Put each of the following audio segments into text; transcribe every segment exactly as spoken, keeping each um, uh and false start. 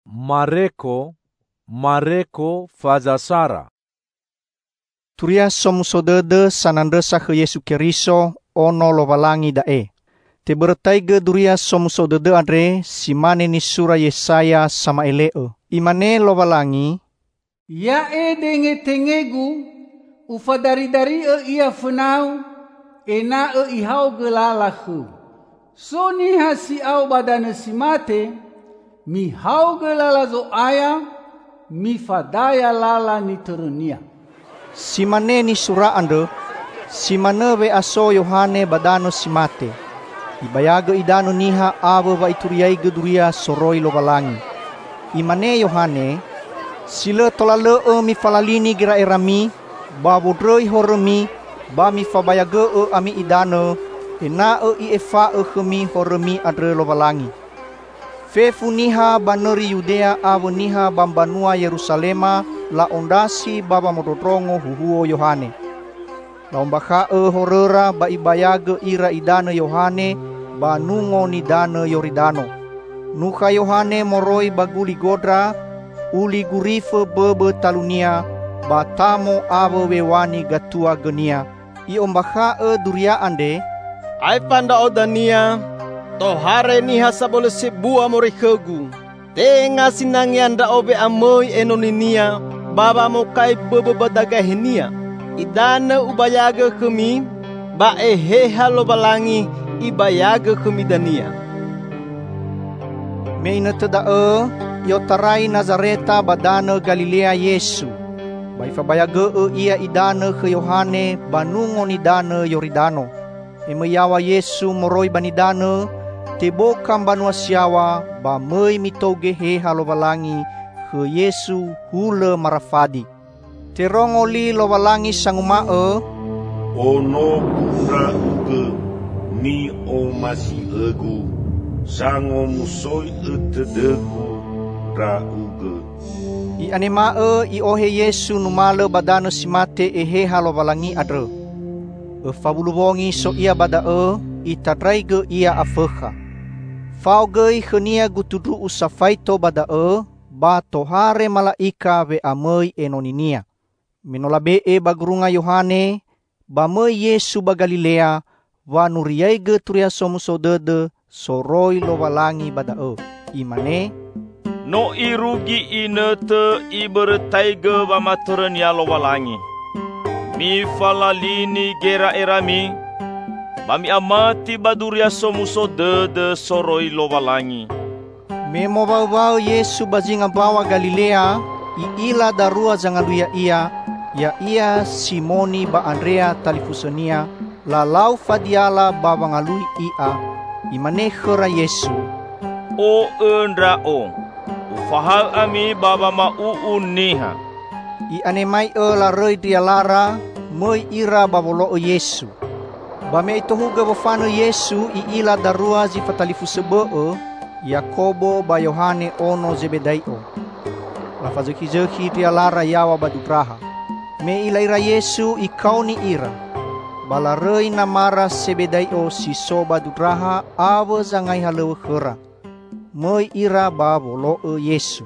Mareko, Mareko fazasara. Turia somusodede sanandesa ke Yesu Keriso ono lovalangi dae. Te bertaiga duria somusodede andre simane ni sura Yesaya sama eleo. Imane lovalangi. Ya e denge tengegu ufadari dari e ia fenau ena e ihau gelalahu. So ni hasi au badane simate mi hau gelala zo aya mi fadaya lala ni terunia. Simane ni sura ande simane ve aso Yohane badano simate. Ibayaga idano niha ava va ituriai geduria soroi lovalangi. Imane Yohane sila tolale e mi falalini gira erami ba bodroi horemi ba mi fabayaga e ami idano ena e i efa e khemi horemi adre lovalangi. Fefu niha baneri Yudea avo niha bambanua Yerusalema la ondasi baba mododrongo huhuo Yohane. La ombaka e horera ba ibayaga ira idana Yohane ba nungo ni dana Yoridano. Nuka Yohane moroi baguli godra uli gurife bebe talunia batamo avo wewani gatua genia. I ombaka e duria ande ai panda odania tohare ni hasabole sebua morikegu tenga sinangianda obe amoi enoninia baba mo kai bebe badaga henia idana ubayaga kemi ba ehe halo balangi ibayaga kemi dania. Meina tada e yotarai Nazareta badana Galilea Yesu. Bai fabayaga e ia idana ke Yohane banungo ni dana Yoridano. Emeyawa Yesu moroi banidana tebo kambanua siawa ba mei mitoge he halovalangi ke Yesu hule marafadi. Terongoli lovalangi sangumae ono pura uge ni o masi egu sango musoi etedegu ra uge. I anemae i ohe Yesu numale badano simate ehe halovalangi adre. E fabulubongi so ia bada e i tadraige ia afeha. Faugei khenia gutudu usafaito bada e ba tohare malaika ve amei enoninia. Minolabe e bagurunga Yohane ba mei Yesu ba Galilea wa nuriaige turia somusodede soroi lovalangi bada e. Imane no irugi inete ibertaiga ba maturnya lovalangi. Mi falalini gera erami bami amati baduria somusodede soroi lovalangi. Memo bau-bau Yesu bazinga bawa Galilea i ila darua zangaluya ia ya ia Simoni ba Andrea talifusenia la lau fadiala ba bangalui ia imane khera Yesu. O endra o ufahal ami baba ma uuniha. I anemai e la roi dia lara moi ira babolo o Yesu. Ba me itohuga bafano Yesu i ila darua zi fatalifusebe e Yakobo ba Yohane ono Zebedaio. La fazeki-zeki dia lara yawa badutraha. Me ilaira Yesu i kauni ira. Bala rei namara Zebedaio si so badutraha awa zangai halewe khera. Moi ira babolo e Yesu.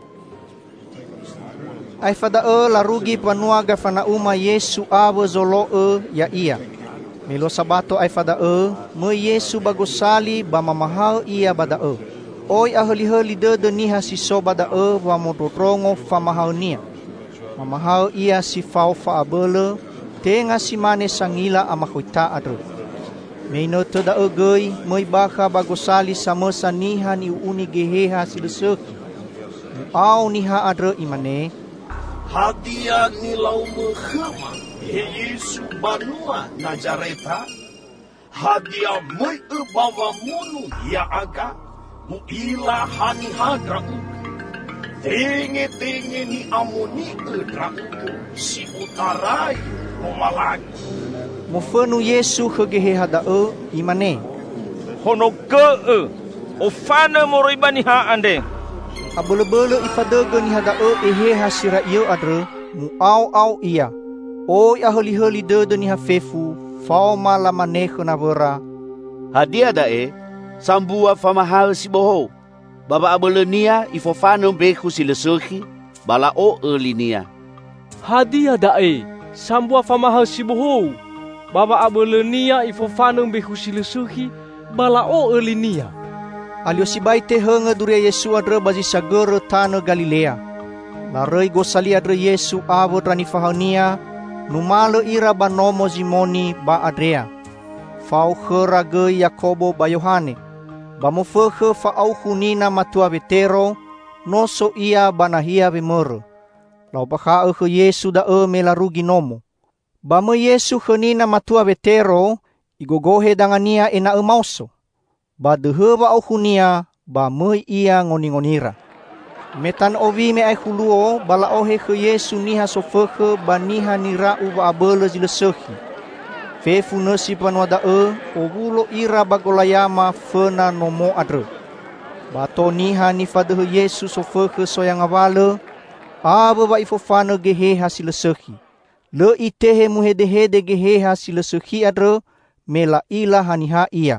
Ai fada e larugi panua gafana uma Yesu awa zolo e ya ia. Melo sabato ai fada e me Yesu bagosali ba mamahal ia bada e. Oi ahli-hali de niha si so bada e wa modotrongo famahal nia. Mamahal ia si fau fa abele tenga si mane sangila amakuita adro. Meino tada e gei me baka bagosali samesa niha ni uni geheha si leseki. Au niha adro imane Hadia ni lau menghema he Yesu banua Nazareta. Hadia mai e bawa munu ya aga mu ila hani hadra tenge tenge ni amoni edra si utarai momalagi. Mofenu Yesu kegehe hada e imane Hono ke e ofana moribani ha ande. Abele-bele ifadege ni hada e ehe hasira iyo adre mu au au ia. Oi ahli-hali de ni hafefu fau malamane khna vera. Hadia dae sambua famahal si boho Baba abelenia ifofano beku silesuhi bala o elinia. Hadia dae sambua famahal sibuhu. Baba abelenia ifofano beku silesuhi bala o elinia. Alio sibaite henga duria Yesu adre bazi sagere tana Galilea. Larei gosali adre Yesu avo rani fahania numalo ira banomo Zimoni ba Adrea. Fau khera ge Yakobo ba Yohane. Ba mo fekhe fa au hunina matua vetero noso ia banahia vemere. Lau bakha e Yesu da e melarugi nomo. Ba mo Yesu henina matua vetero igogohe dangania ena e mauso. Ba dehe ba au hunia ba mo ia ngoni-ngonira. Metan ovi me ai huluo bala ohe ke Yesu niha sofekhe ba niha nira uba abele zilesehi. Fefu nesi panwada e ovulo ira bagolayama fena nomo adre. Bato niha ni fadehe Yesu sofekhe soyang avale ave ba ifofane geheha silesehi. Le itehe muhede-hede geheha silesehi adre mela ila haniha ia.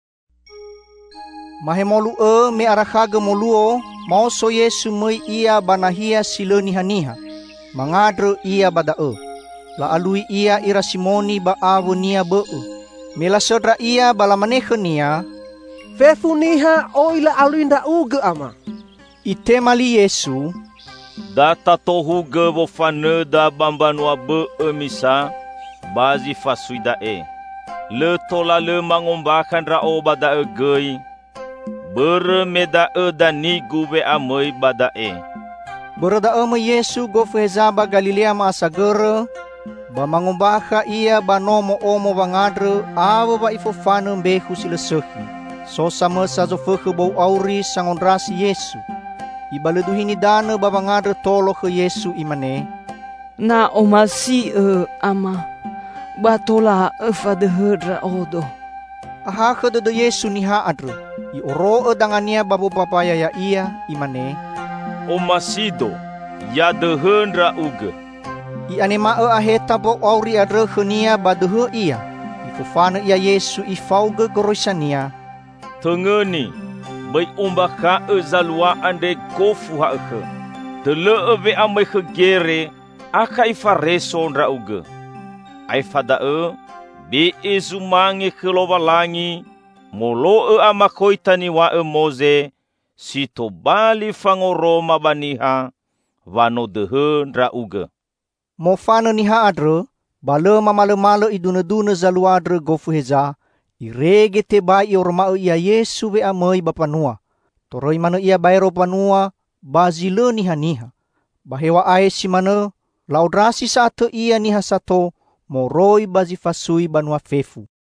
Mahemolu e me arakhaga moluo mau so Yesu mei ia banahia sileniha-niha. Mangadre ia bada e. La alui ia ira Simoni ba avu nia beu. Mela sodra ia bala manehe nia. Fefu niha o ila alui nda uge ama. Ite mali Yesu. Data tohu ge vofane da bambanua be emisa bazi fasuida e. Le tola le mangombakan rao bada e gei. Bere meda e dani gube amoi bada e. Berda eme Yesu gofehezaba Galilea maasagere. Ba mangumbaka ia ba nomo omo bangadre ava ba ifofane mbehu silesehi. So sama sa zofeke bau auri sangondrasi Yesu. Ibaleduhini dane ba bangadre tolo ke Yesu imane. Na omasi e ama. Batola e fadehedra odo. Aha ke de Yesu niha adre. I oro e dangania babu papaya ya ia imane. Omasido ya dehendra uge. I anema e aheta bo auri adre khenia badehe ia. Ifofane ia Yesu ifauge goroisania. Tengeni, bai umbaka e zalua ande kofu ha ke. Tele eve amai ke gere aka ifareso ndra uge. Ai fada e be ezumange ke lovalangi molo e amakoitani wa e moze sito bali fangoroma baniha vano dehe ndra uge. Mofane niha adre, bale mamale-male idune-dune zalua adre gofuheza, irege te ba i orma ia Yesu ve amei bapanua. Toroi mana ia bairo panua, bazile niha-niha. Bahewa ae si mana, laudrasi saate ia niha sato, moroi bazi fasui banua fefu.